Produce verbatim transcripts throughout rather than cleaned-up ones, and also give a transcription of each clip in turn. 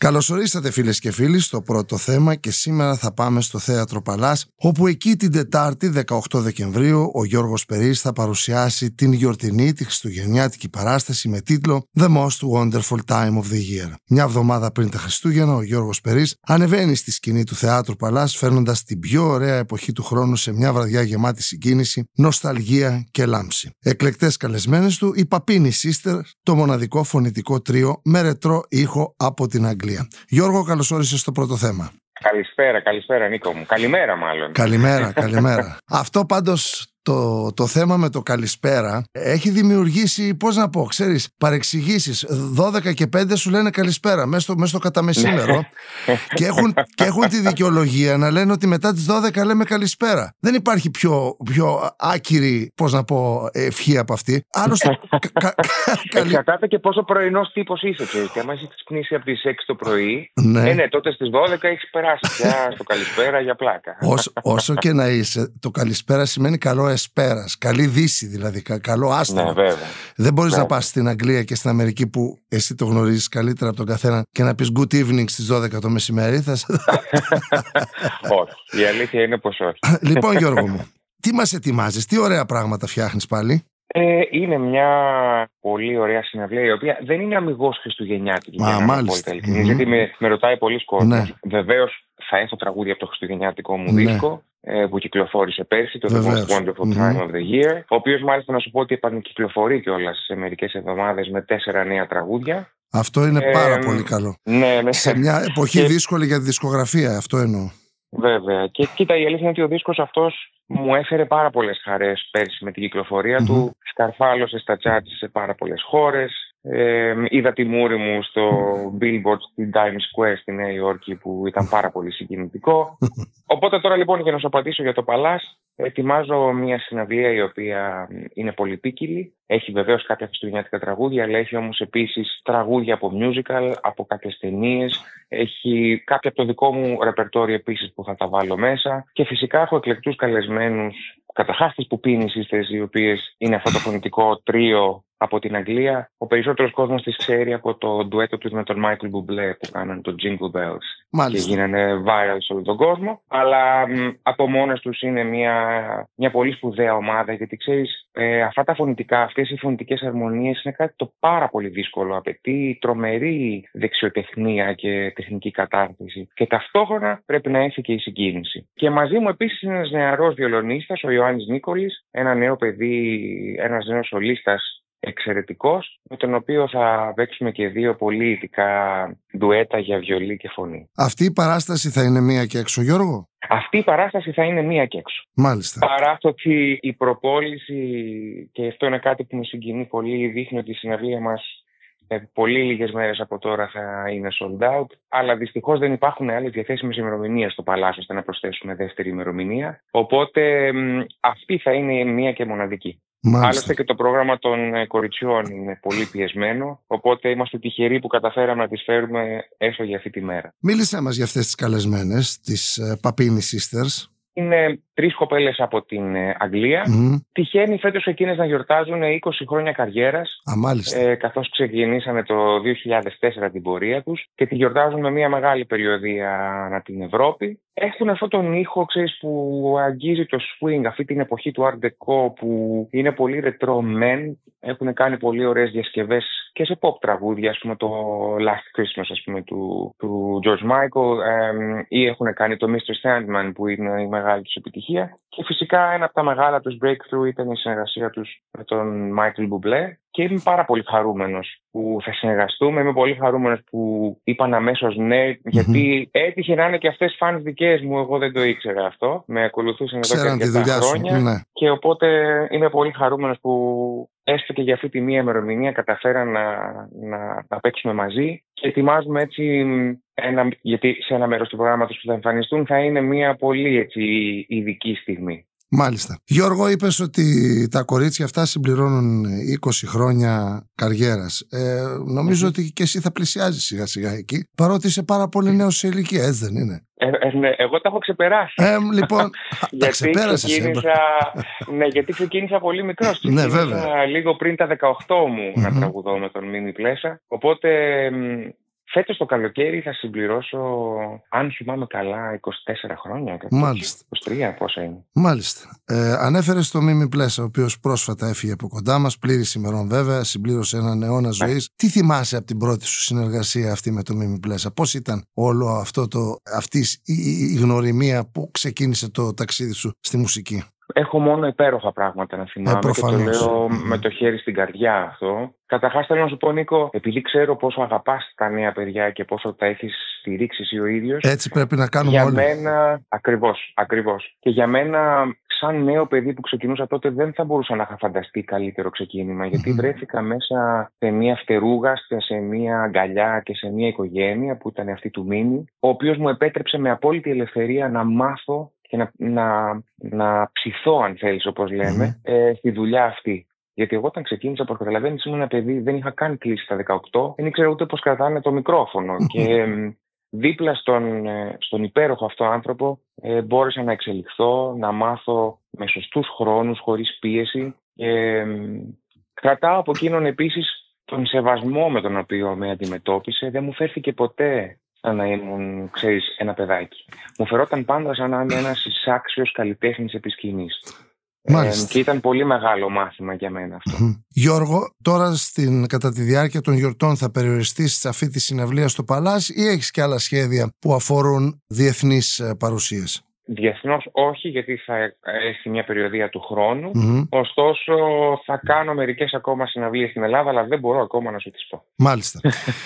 Καλώς ορίσατε φίλες και φίλοι στο πρώτο θέμα και σήμερα θα πάμε στο Θέατρο Παλάς, όπου εκεί την Τετάρτη δεκαοκτώ Δεκεμβρίου ο Γιώργος Περής θα παρουσιάσει την γιορτινή, τη χριστουγεννιάτικη παράσταση με τίτλο The Most Wonderful Time of the Year. Μια εβδομάδα πριν τα Χριστούγεννα ο Γιώργος Περής ανεβαίνει στη σκηνή του Θεάτρου Παλάς, φέρνοντας την πιο ωραία εποχή του χρόνου σε μια βραδιά γεμάτη συγκίνηση, νοσταλγία και λάμψη. Εκλεκτές καλεσμένες του οι Papini Sisters, το μοναδικό φωνητικό τρίο με ρετρό ήχο από την Αγγλία. Γιώργο, καλώς όρισες στο πρώτο θέμα. Καλησπέρα, καλησπέρα Νίκο μου. Καλημέρα μάλλον. Καλημέρα, καλημέρα. Αυτό πάντως το, το θέμα με το καλησπέρα έχει δημιουργήσει, πώς να πω, ξέρεις, παρεξηγήσεις. δώδεκα και πέντε σου λένε καλησπέρα μέσα στο, μέσα στο καταμεσήμερο και, έχουν, και έχουν τη δικαιολογία να λένε ότι μετά τις δώδεκα λέμε καλησπέρα. Δεν υπάρχει πιο, πιο άκυρη, πώς να πω, ευχή από αυτή. Άλλωστε, κα, κα, εξαρτάται και πόσο πρωινός τύπος είσαι, ξέρεις. Και άμα έχεις ξυπνήσει από τις έξι το πρωί, ναι. ε, ναι, τότε στις δώδεκα έχεις περάσει πια στο καλησπέρα για πλάκα. Όσο, όσο και να είσαι, το καλησπέρα σημαίνει καλό εσπέρας, καλή δύση δηλαδή, κα, καλό άστρο. Ναι, βέβαια. Δεν μπορείς βέβαια. να πας στην Αγγλία και στην Αμερική που εσύ το γνωρίζεις καλύτερα από τον καθένα και να πεις good evening στις δώδεκα το μεσημέρι. Θα... όχι, η αλήθεια είναι πως όχι. Λοιπόν Γιώργο μου, τι μας ετοιμάζεις, τι ωραία πράγματα φτιάχνεις πάλι? Ε, είναι μια πολύ ωραία συναυλία η οποία δεν είναι αμιγώς χριστουγεννιάτικη. Μα, μάλιστα. Mm-hmm. Γιατί με, με ρωτάει πολλοί κόσμος. Ναι. Βεβαίως θα έχω τραγούδια από το χριστουγεννιάτικο μου ναι. δίσκο ε, που κυκλοφόρησε πέρσι, το The Most Wonderful Time mm-hmm. of the Year, ο οποίος μάλιστα να σου πω ότι επανακυκλοφορεί κιόλας σε μερικές εβδομάδες με τέσσερα νέα τραγούδια. Αυτό είναι ε, πάρα πολύ καλό. Ναι, ναι. Σε μια εποχή και... δύσκολη για τη δισκογραφία, αυτό εννοώ. Βέβαια. Και κοίτα, η αλήθεια είναι ότι ο δίσκος αυτός μου έφερε πάρα πολλές χαρές πέρσι με την κυκλοφορία mm-hmm. του. Σκαρφάλωσε στα charts σε πάρα πολλές χώρες. Ε, είδα τη μούρη μου στο Billboard στην Times Square στη Νέα Υόρκη που ήταν πάρα πολύ συγκινητικό. Οπότε τώρα λοιπόν για να σου απαντήσω για το Παλάς, ετοιμάζω μια συναυλία η οποία είναι πολυπίκυλη. Έχει βεβαίως κάποια χριστουγεννιάτικα τραγούδια, αλλά έχει όμως επίσης τραγούδια από musical, από κάποιες ταινίες. Έχει κάποια από το δικό μου ρεπερτόριο επίσης που θα τα βάλω μέσα. Και φυσικά έχω εκλεκτούς καλεσμένους, καταρχάς τις Papini Sisters, οι οποίες είναι αυτό το φωνητικό τρίο από την Αγγλία. Ο περισσότερος κόσμος τις ξέρει από το ντουέτο τους με τον Michael Bublé που κάνανε το Jingle Bells. Μάλιστα. Και γίνανε viral σε όλο τον κόσμο. Αλλά μ, από μόνες τους είναι μια, μια πολύ σπουδαία ομάδα, γιατί ξέρεις, ε, αυτά τα φωνητικά, αυτές οι φωνητικές αρμονίες είναι κάτι το πάρα πολύ δύσκολο. Απαιτεί τρομερή δεξιοτεχνία και τεχνική κατάρτιση. Και ταυτόχρονα πρέπει να έχει και η συγκίνηση. Και μαζί μου επίσης είναι ένας νεαρός βιολονίστας, ο Ιωάννης Νίκολης, ένα νέο παιδί, ένας νέος σολίστας εξαιρετικός, με τον οποίο θα παίξουμε και δύο πολύ ειδικά ντουέτα για βιολί και φωνή. Αυτή η παράσταση θα είναι μία και έξω, Γιώργο? Αυτή η παράσταση θα είναι μία και έξω. Μάλιστα. Παρά το ότι η προπόληση, και αυτό είναι κάτι που με συγκινεί πολύ, δείχνει ότι η συναυλία μας ε, πολύ λίγες μέρες από τώρα θα είναι sold out, αλλά δυστυχώς δεν υπάρχουν άλλες διαθέσιμες ημερομηνίες στο Παλάς ώστε να προσθέσουμε δεύτερη ημερομηνία. Οπότε μ, αυτή θα είναι μία και μοναδική. Μάλιστα. Άλλωστε και το πρόγραμμα των κοριτσιών είναι πολύ πιεσμένο, οπότε είμαστε τυχεροί που καταφέραμε να τις φέρουμε έστω για αυτή τη μέρα. Μίλησέ μας για αυτές τις καλεσμένες, τις Papini Sisters. Είναι τρεις κοπέλες από την Αγγλία. Mm. Τυχαίνει φέτος εκείνες να γιορτάζουν είκοσι χρόνια καριέρας. Α, μάλιστα. Ε, καθώς ξεκινήσανε το δύο χιλιάδες τέσσερα την πορεία τους και τη γιορτάζουν με μια μεγάλη περιοδία ανά την Ευρώπη. Έχουν αυτόν τον ήχο, ξέρεις, που αγγίζει το swing, αυτή την εποχή του Art Deco που είναι πολύ retro men. Έχουν κάνει πολύ ωραίες διασκευές και σε pop τραγούδια, ας πούμε το Last Christmas, ας πούμε, του, του George Michael, ε, ή έχουν κάνει το μίστερ Sandman που είναι η μεγάλη τους επιτυχία. Και φυσικά ένα από τα μεγάλα τους breakthrough ήταν η συνεργασία τους με τον Michael Bublé. Και είμαι πάρα πολύ χαρούμενος που θα συνεργαστούμε. Είμαι πολύ χαρούμενος που είπαν αμέσως ναι, γιατί mm-hmm. έτυχε να είναι και αυτές φανς δικές μου. Εγώ δεν το ήξερα αυτό. Με ακολουθούσαν εδώ και αρκετά χρόνια. Ναι. Και οπότε είμαι πολύ χαρούμενος που έστω και για αυτή τη μία ημερομηνία καταφέραν να, να, να παίξουμε μαζί. Και ετοιμάζουμε έτσι, ένα, γιατί σε ένα μέρος του προγράμματος που θα εμφανιστούν θα είναι μια πολύ έτσι, ειδική στιγμή. Μάλιστα. Γιώργο, είπες ότι τα κορίτσια αυτά συμπληρώνουν είκοσι χρόνια καριέρας. Ε, νομίζω mm-hmm. ότι και εσύ θα πλησιάζεις σιγά σιγά εκεί, παρότι είσαι πάρα πολύ νέος σε ηλικία, έτσι δεν είναι? Ε, ε, ναι, εγώ τα έχω ξεπεράσει. Ε, λοιπόν, τα ξεπέρασες. Ξεκίνησα, ναι, γιατί ξεκίνησα πολύ μικρός. Ναι, βέβαια. Λίγο πριν τα δεκαοκτώ μου mm-hmm. να τραγουδώ με τον Μίνι Πλέσα. Οπότε Φέτος το καλοκαίρι θα συμπληρώσω, αν θυμάμαι καλά, είκοσι τέσσερα χρόνια. Μάλιστα. είκοσι τρία πόσα είναι. Μάλιστα. Ε, ανέφερες το Μίμη Πλέσα, ο οποίος πρόσφατα έφυγε από κοντά μας, πλήρης ημερών βέβαια, συμπλήρωσε έναν αιώνα ζωής. Τι θυμάσαι από την πρώτη σου συνεργασία αυτή με το Μίμη Πλέσα? Πώς ήταν όλο αυτό το, αυτή η, η, η γνωριμία που ξεκίνησε το ταξίδι σου στη μουσική? Έχω μόνο υπέροχα πράγματα να θυμάμαι, ε, και το λέω mm-hmm. με το χέρι στην καρδιά αυτό. Καταρχάς θέλω να σου πω, Νίκο, επειδή ξέρω πόσο αγαπάς τα νέα παιδιά και πόσο τα έχεις στηρίξει εσύ ο ίδιος. Έτσι πρέπει να κάνουμε για όλοι. Μένα, ακριβώς, ακριβώς. Και για μένα, σαν νέο παιδί που ξεκινούσα τότε, δεν θα μπορούσα να είχα φανταστεί καλύτερο ξεκίνημα. Γιατί mm-hmm. βρέθηκα μέσα σε μια φτερούγα, σε μια αγκαλιά και σε μια οικογένεια που ήταν αυτή του Μίμη, ο οποίος μου επέτρεψε με απόλυτη ελευθερία να μάθω και να, να, να ψηθώ, αν θέλεις, όπως λέμε, mm-hmm. ε, στη δουλειά αυτή. Γιατί εγώ όταν ξεκίνησα, όπως καταλαβαίνεις, ήμουν ένα παιδί, δεν είχα καν κλείσει τα δεκαοκτώ, δεν ήξερα ούτε πώς κρατάνε το μικρόφωνο. Mm-hmm. Και ε, δίπλα στον, ε, στον υπέροχο αυτό άνθρωπο ε, μπόρεσα να εξελιχθώ, να μάθω με σωστούς χρόνους, χωρίς πίεση. Και ε, κρατάω από εκείνον επίσης τον σεβασμό με τον οποίο με αντιμετώπισε. Δεν μου φέρθηκε ποτέ σαν να ήμουν, ξέρεις, ένα παιδάκι. Μου φερόταν πάντα σαν να είμαι ένας εισάξιος καλλιτέχνης επί σκηνής. Ε, και ήταν πολύ μεγάλο μάθημα για μένα αυτό. Mm-hmm. Γιώργο, τώρα στην, κατά τη διάρκεια των γιορτών θα περιοριστείς σε αυτή τη συναυλία στο Παλάς ή έχεις και άλλα σχέδια που αφορούν διεθνείς παρουσίες? Διεθνώς όχι, γιατί θα έχει μια περιοδία του χρόνου. Mm-hmm. Ωστόσο θα κάνω μερικές ακόμα συναυλίες στην Ελλάδα, αλλά δεν μπορώ ακόμα να σου τις πω. Μάλιστα.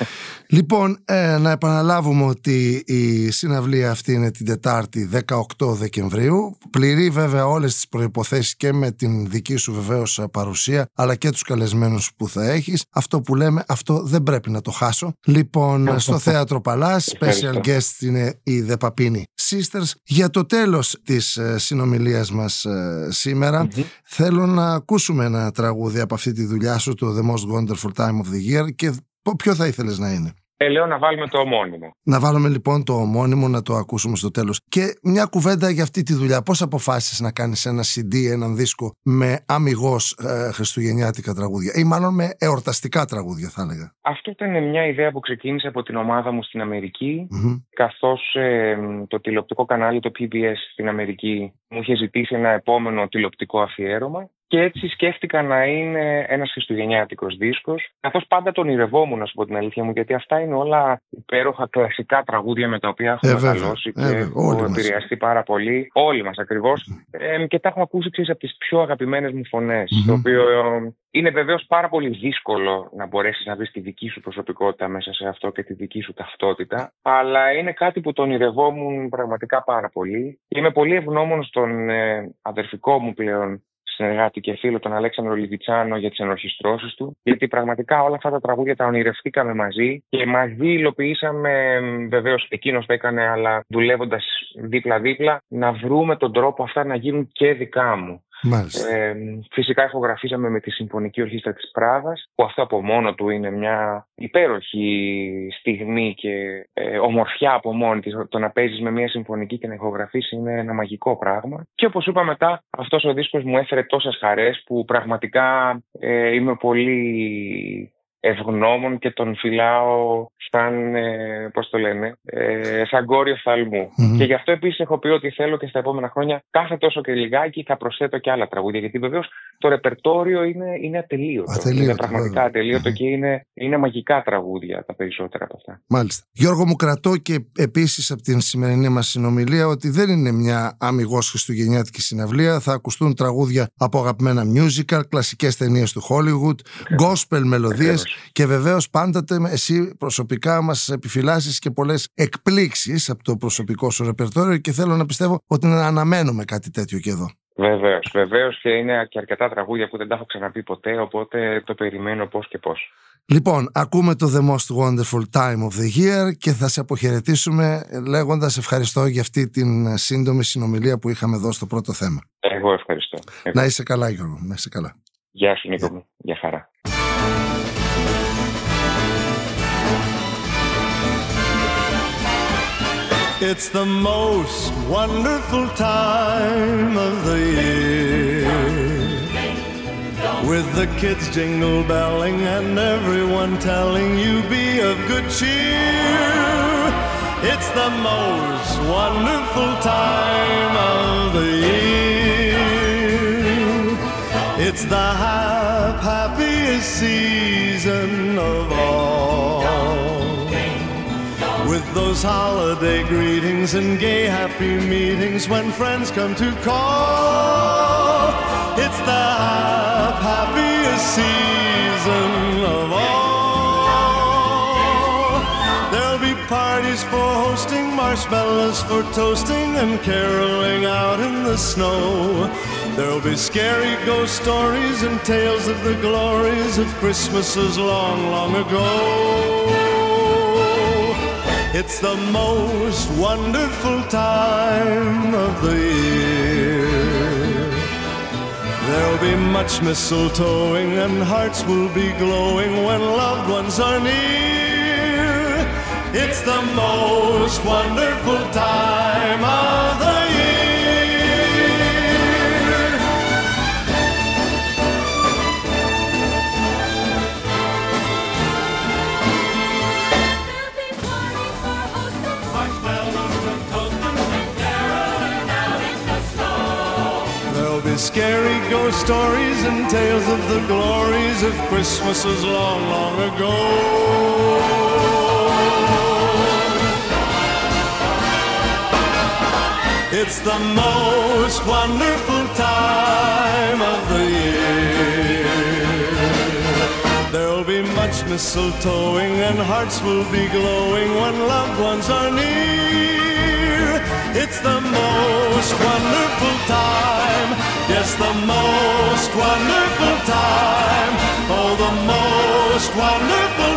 Λοιπόν, ε, να επαναλάβουμε ότι η συναυλία αυτή είναι την Τετάρτη δεκαοκτώ Δεκεμβρίου. Πληρεί βέβαια όλες τις προϋποθέσεις και με την δική σου βεβαίως παρουσία, αλλά και τους καλεσμένους που θα έχεις. Αυτό που λέμε, αυτό δεν πρέπει να το χάσω. Λοιπόν, στο Θέατρο Παλάς, special guest είναι η The Papini Sisters. Για το τέλος της ε, συνομιλίας μας ε, σήμερα, mm-hmm. θέλω να ακούσουμε ένα τραγούδι από αυτή τη δουλειά σου, το The Most Wonderful Time of the Year, και ποιο θα ήθελες να είναι? Ε, λέω να βάλουμε το ομώνυμο. Να βάλουμε λοιπόν το ομώνυμο, να το ακούσουμε στο τέλος. Και μια κουβέντα για αυτή τη δουλειά. Πώς αποφάσισες να κάνεις ένα σι ντι, έναν δίσκο με αμιγώς ε, χριστουγεννιάτικα τραγούδια, ή μάλλον με εορταστικά τραγούδια, θα έλεγα? Αυτό ήταν μια ιδέα που ξεκίνησε από την ομάδα μου στην Αμερική, mm-hmm. καθώς ε, το τηλεοπτικό κανάλι, το πι μπι ες στην Αμερική, μου είχε ζητήσει ένα επόμενο τηλεοπτικό αφιέρωμα. Και έτσι σκέφτηκα να είναι ένας χριστουγεννιάτικος δίσκος, καθώς πάντα τον ονειρευόμουν, να σου πω την αλήθεια μου, γιατί αυτά είναι όλα υπέροχα κλασικά τραγούδια με τα οποία έχω ε, μεγαλώσει και ε, έχω επηρεαστεί πάρα πολύ. Όλοι μας ακριβώς. Ε, και τα έχω ακούσει, ξέρεις, από τις πιο αγαπημένες μου φωνές. Mm-hmm. Το οποίο ε, είναι βεβαίως πάρα πολύ δύσκολο να μπορέσεις να βρεις τη δική σου προσωπικότητα μέσα σε αυτό και τη δική σου ταυτότητα. Αλλά είναι κάτι που τον ονειρευόμουν πραγματικά πάρα πολύ. Είμαι πολύ ευγνώμων στον ε, αδερφικό μου πλέον συνεργάτη και φίλο, τον Αλέξανδρο Λιβιτσάνο, για τις ενορχιστρώσεις του, γιατί πραγματικά όλα αυτά τα τραγούδια τα ονειρευτήκαμε μαζί και μαζί υλοποιήσαμε, βεβαίως εκείνος το έκανε, αλλά δουλεύοντας δίπλα-δίπλα, να βρούμε τον τρόπο αυτά να γίνουν και δικά μου. Ε, φυσικά ηχογραφήσαμε με τη Συμφωνική Ορχήστρα της Πράδας, που αυτό από μόνο του είναι μια υπέροχη στιγμή και ε, ομορφιά από μόνη της. Το να παίζεις με μια συμφωνική και να ηχογραφείς είναι ένα μαγικό πράγμα. Και όπως είπα μετά, αυτός ο δίσκος μου έφερε τόσες χαρές που πραγματικά ε, είμαι πολύ ευγνώμων και τον φυλάω σαν, ε, πώς το λένε, ε, σαν κόριο φθαλμού. Mm-hmm. Και γι' αυτό επίσης έχω πει ότι θέλω και στα επόμενα χρόνια κάθε τόσο και λιγάκι θα προσθέτω και άλλα τραγούδια. Γιατί βεβαίως το ρεπερτόριο είναι, είναι ατελείωτο. ατελείωτο. Είναι πραγματικά ατελείωτο mm-hmm. και είναι, είναι μαγικά τραγούδια τα περισσότερα από αυτά. Μάλιστα. Γιώργο μου, κρατώ και επίσης από την σημερινή μας συνομιλία ότι δεν είναι μια αμιγώς χριστουγεννιάτικη συναυλία. Θα ακουστούν τραγούδια από αγαπημένα musical, κλασικές ταινίες του Hollywood, okay. gospel μελωδίες. Και βεβαίως πάντοτε εσύ προσωπικά μας επιφυλάσσεις και πολλές εκπλήξεις από το προσωπικό σου ρεπερτόριο και θέλω να πιστεύω ότι να αναμένουμε κάτι τέτοιο και εδώ. Βεβαίως, βεβαίως, και είναι και αρκετά τραγούδια που δεν τα έχω ξαναπεί ποτέ, οπότε το περιμένω πώς και πώς. Λοιπόν, ακούμε το The Most Wonderful Time of the Year και θα σε αποχαιρετήσουμε λέγοντας ευχαριστώ για αυτή την σύντομη συνομιλία που είχαμε εδώ στο πρώτο θέμα. Εγώ ευχαριστώ. Εγώ. Να είσαι καλά, Γιώργο, να είσαι καλά. Γεια σου, Νίκο μου. Γεια χαρά. It's the most wonderful time of the year. with the kids jingle belling and everyone telling you be of good cheer. It's the most wonderful time of the year. It's the hap happiest season of all, with those holiday greetings and gay happy meetings when friends come to call. It's the hap happiest season of all. There'll be parties for hosting, marshmallows for toasting, and caroling out in the snow. There'll be scary ghost stories and tales of the glories of Christmases long, long ago. It's the most wonderful time of the year. There'll be much mistletoeing and hearts will be glowing when loved ones are near. It's the most wonderful time of the year. Scary ghost stories and tales of the glories of Christmases long, long ago. It's the most wonderful time of the year. There'll be much mistletoeing and hearts will be glowing when loved ones are near. It's the most wonderful time. Yes, the most wonderful time. Oh, the most wonderful